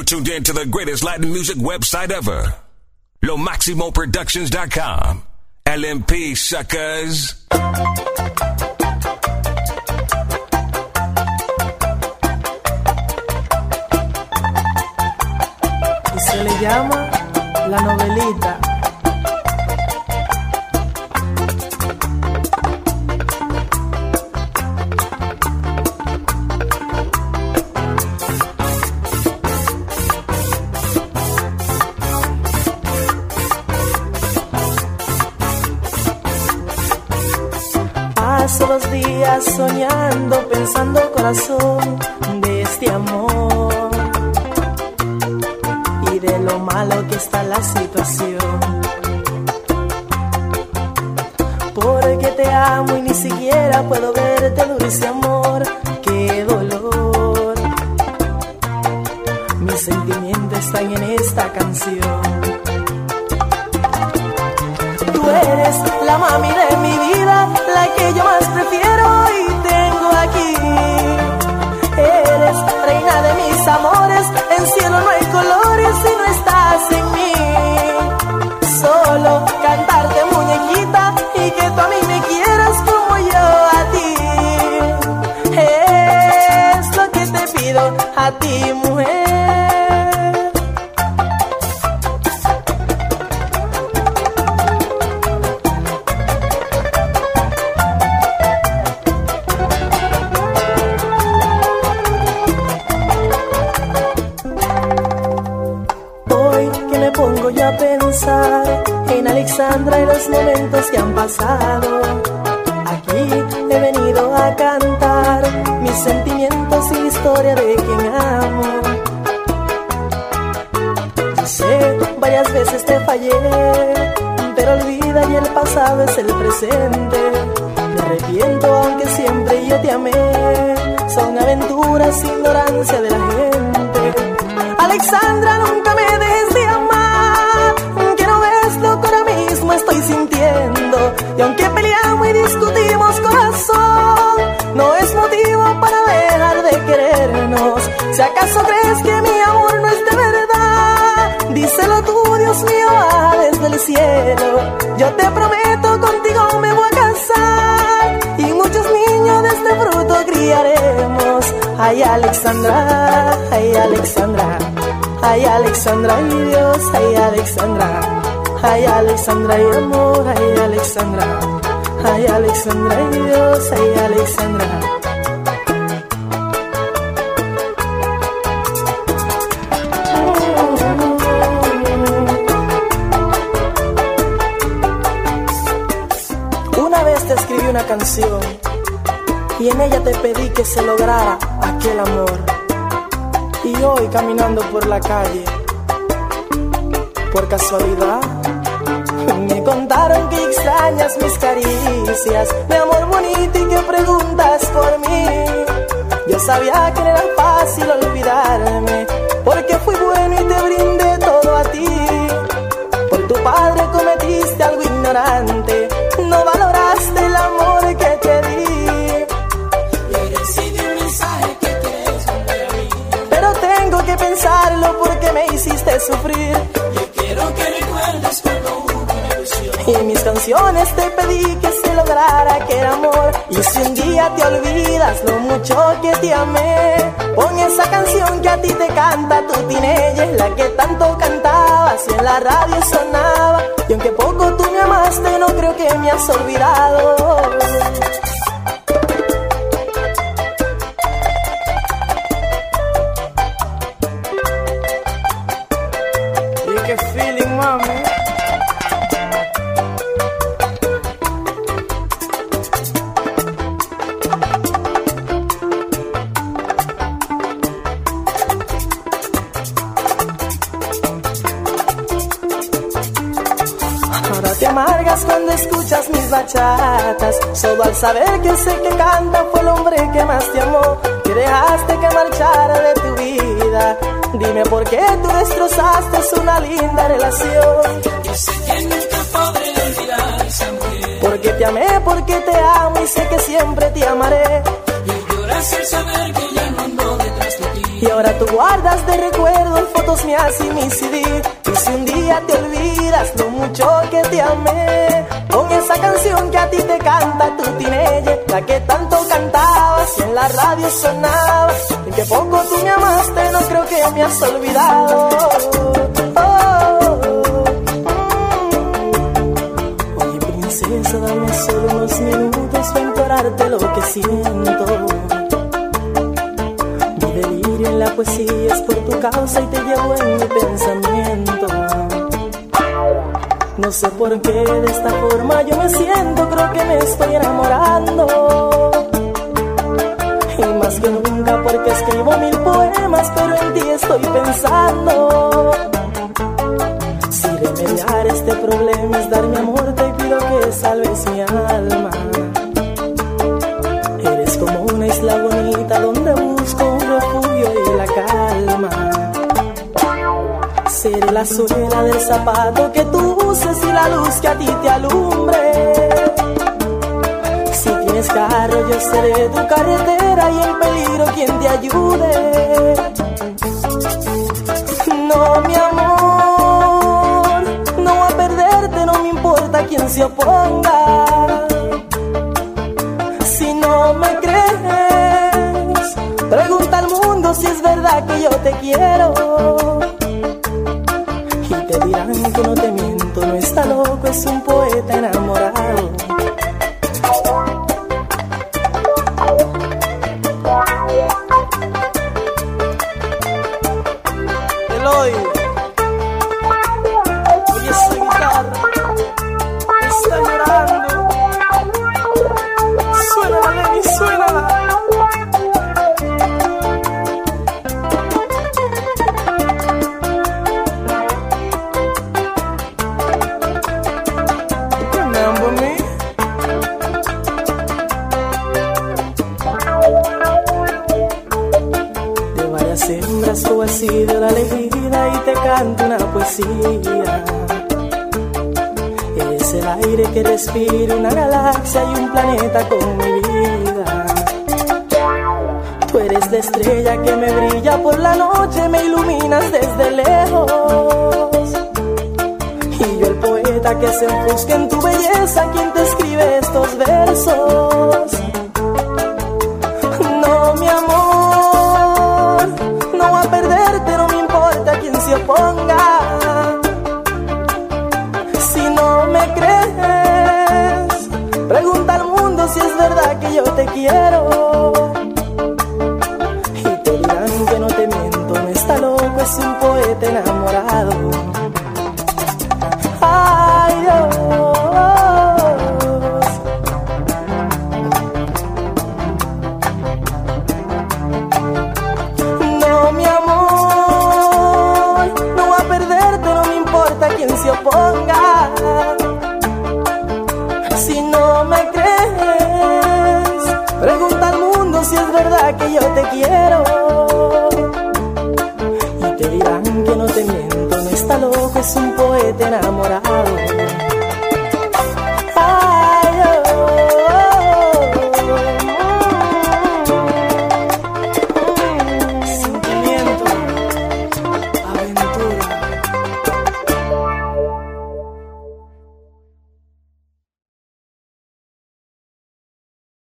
You're tuned in to the greatest Latin music website ever. LoMaximoProductions.com. LMP, suckers. Y se le llama La Novelita. Paso los días soñando, pensando corazón de este amor y de lo malo que está la situación. Porque te amo y ni siquiera puedo verte, dulce amor, qué dolor. Mis sentimientos están en esta canción. Tú eres la mami de mi vida, la que yo más prefiero y tengo aquí. Eres reina de mis amores, en cielo no hay colores si no estás en mí. Solo cantarte muñequita y que tú a mí me quieras como yo a ti. Es lo que te pido a ti, mujer. Pongo yo a pensar en Alexandra y los momentos que han pasado. Aquí he venido a cantar mis sentimientos y la historia de quien amo. Yo sé, varias veces te fallé, pero olvida y el pasado es el presente. Me arrepiento aunque siempre yo te amé. Son aventuras, ignorancia de la gente. Alexandra, nunca me dejes de amar. Estoy sintiendo, y aunque peleamos y discutimos, corazón, no es motivo para dejar de querernos. Si acaso crees que mi amor no es de verdad, díselo tú, Dios mío, desde el cielo. Yo te prometo, contigo me voy a casar y muchos niños de este fruto criaremos. Ay, Alexandra, ay, Alexandra, ay, Alexandra, ay, Dios, ay, Alexandra. Ay, Alexandra, ay, amor, ay, Alexandra. Ay, Alexandra, ay, Dios, ay, Alexandra. Una vez te escribí una canción y en ella te pedí que se lograra aquel amor. Y hoy caminando por la calle, por casualidad, me contaron que extrañas mis caricias, mi amor bonito, y que preguntas por mí. Yo sabía que no era fácil olvidarme, porque fui bueno y te brindé todo a ti. Por tu padre cometiste algo ignorante, no valoraste el amor que te di. Y recibí un mensaje que quieres volver a mí, pero tengo que pensarlo porque me hiciste sufrir. Quiero que recuerdes cuando hubo una ilusión. Y en mis canciones te pedí que se lograra aquel amor. Y si un día te olvidas lo mucho que te amé, pon esa canción que a ti te canta tu teenager, la que tanto cantabas y en la radio sonaba. Y aunque poco tú me amaste, no creo que me has olvidado. Qué feeling, mami. Ahora te amargas cuando escuchas mis bachatas, solo al saber que ese que canta fue el hombre que más te amó, que dejaste que marchara de tu vida. Dime por qué tú destrozaste una linda relación. Yo sé que nunca podré olvidar esa mujer. Porque te amé, porque te amo y sé que siempre te amaré. Y lloras al saber que ya no ando detrás de ti. Y ahora tú guardas de recuerdo el fotos mías y mi CD. Y si un día te olvidas lo mucho que te amé, con esa canción que a ti te canta tu teenager, la que tanto cantabas y en la radio sonaba, y que poco tú me amaste, no creo que me has olvidado. Oye princesa, dame solo unos minutos para implorarte lo que siento. Mi delirio en la poesía es por tu causa y te llevo en mi pensamiento. No sé por qué de esta forma yo me siento, creo que me estoy enamorando. Y más que nunca porque escribo 1000 poemas, pero en ti estoy pensando. Si remediar este problema es dar mi amor, te pido que salves mi alma. Eres como una isla bonita donde busco un refugio y la calma. Seré la suela del zapato que tú uses y la luz que a ti te alumbre. Si tienes carro yo seré tu carretera y en peligro quien te ayude. No, mi amor, no voy a perderte, no me importa quien se oponga. Si no me crees, pregunta al mundo si es verdad que yo te quiero. Te dirán que no te miento, no está loco, es un poeta enamorado. Eloy, oye esa guitarra, está llorando. Suénala, Lenny, suénala. Hembras tú has sido la elegida y te canto una poesía. Eres el aire que respira una galaxia y un planeta con mi vida. Tú eres la estrella que me brilla por la noche, me iluminas desde lejos. Y yo el poeta que se enfusca en tu belleza, quien te escribe estos versos. No, mi amor, no voy a perderte, no me importa quien se oponga. Si no me crees, pregunta al mundo si es verdad que yo te quiero. Y te dirán que no te miento, no está loco, es un poeta enamorado. Ay, Dios. Se oponga. Si no me crees, pregunta al mundo si es verdad que yo te quiero. Y te dirán que no te miento, no está loco, es un poeta enamorado.